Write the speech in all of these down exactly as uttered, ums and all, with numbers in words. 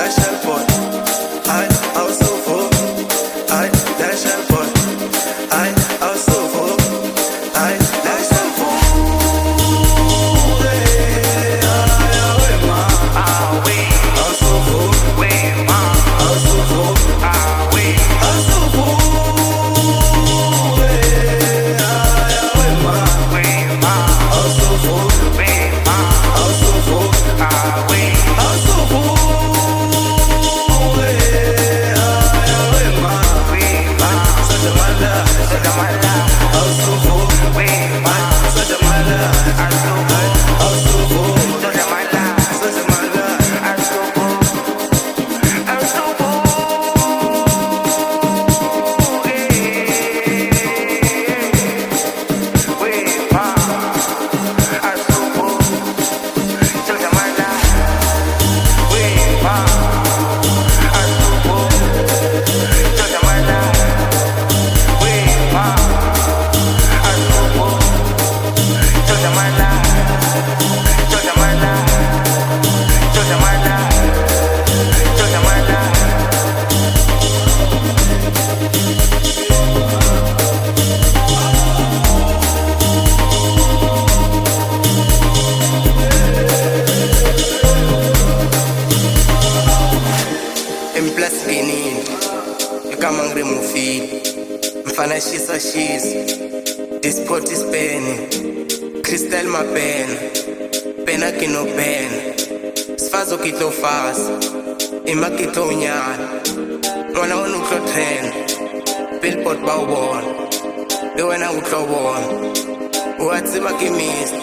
Shisa shisa, this pot is penny, crystal ma pena, pena que no pena, sfazo que to faz, ima que to nyana, mwana wanu klo trend, billboard ba ubon, do wena uklo bon, uatsiba ki miss,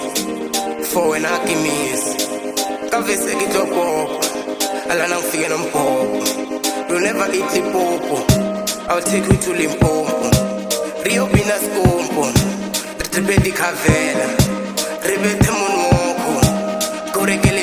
fo wena ki miss, kavese ki to pop, ala nang fige nam pop, you never eat the popo, I'll take you to Limpopo. Rio Pinas Compo, Ribeti Cavera, Ribeti Monmoko, Corregele.